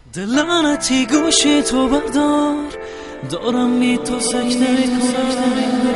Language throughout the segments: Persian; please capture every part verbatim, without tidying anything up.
دلانتی گوشی تو بردار، دارم بی تو سکته میکنم.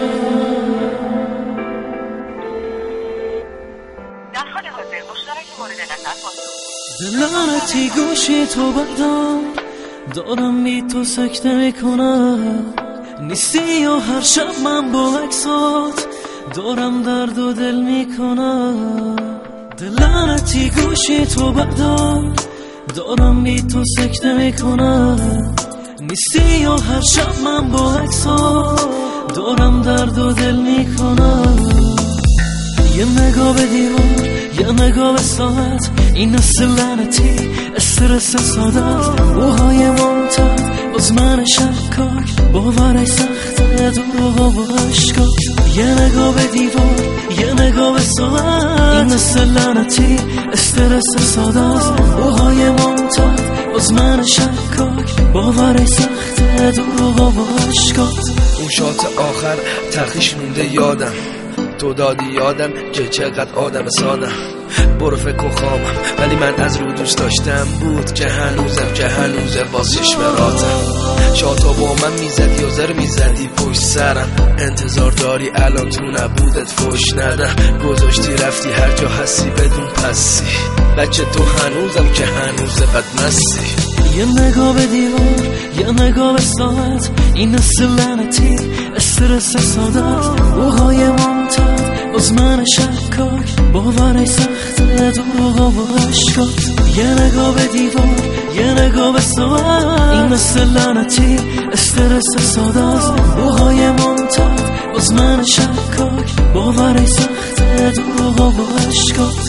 در حال حاضر مشترک مورد نظر پاسخ. دلانتی گوشی تو بردار، دارم بی تو سکته میکنم. نیستی و هر شب من با عکسات دارم درد و دل میکنم. دلانتی گوشی تو بردار، دارم بی تو سکته میکنم. نیستی و هر شب من با عکسات دارم درد و دل میکنم. یه نگاه به دیوار، یه نگاه به ساعت، این نسل لعنتی استرس سادت، اوهای ممتد باز من شکاک، باورش سخته دروغا و عشقات. یه نگاه به دیوار، یه نگاه به ساعت، این نسل لعنتی استرس سادت، اوهای ممتد باز من شکاک، باورش سخته دروغا و عشقات. اون شات آخر تلخیش مونده یادم، تو دادی یادم که چقدر آدم سادم. برو فکر کن خامم، ولی من از رو دوست داشتم بود که هنوزم که هنوزه باز چشمراتم. شاتا با من میزدی و زر میزدی پشت سرم، انتظار داری الان تو نبودت فوش ندم. گذاشتی رفتی هر جا هستی بدون پسی، بچه تو هنوزم که هنوزه بدمستی. یه نگاه به دیوار، یه نگاه به ساعت، این نسل لعنتی استرس سادت، اوهای ممتد باز من شکاک، باورش سخته دروغا و عشقات. یه نگاه به دیوار، یه نگاه به ساعت، این نسل لعنتی استرس سادت، اوهای ممتد باز من شکاک، باورش سخته دروغا و عشقات.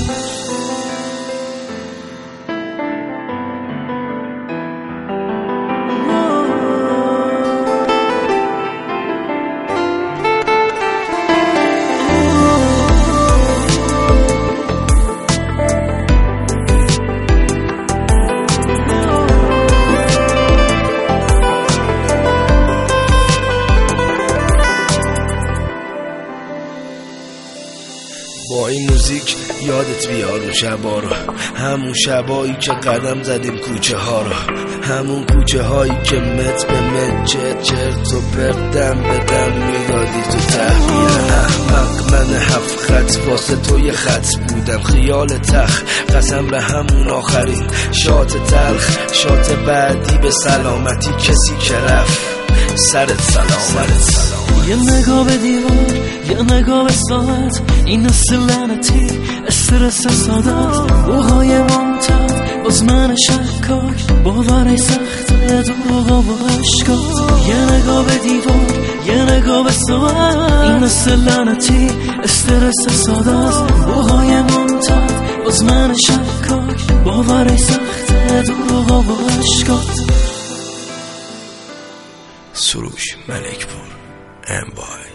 با این موزیک یادت بیار اون شبا رو، همون شبایی که قدم زدیم کوچه ها رو، همون کوچه هایی که مت به مت چرت چرت و پردم به دم میدادی تو تحویل. احمق من هفت خط واسه تو یه خط بودم، خیال تخ قسم به همون آخرین شات تلخ، شات بعدی به سلامتی کسی که رفت سرت سلامت. یه نگاه به دیوار، یه نگاه به ساعت، این نسل لعنتی استرس سادت، اوهای ممتد باز من شکاک، باورش سخته دروغا و عشقات. یه نگاه به دیوار، یه نگاه به ساعت، این نسل لعنتی استرس سادت، اوهای ممتد باز من شکاک، باورش سخته دروغا و عشقات. سروش ملکپور امبای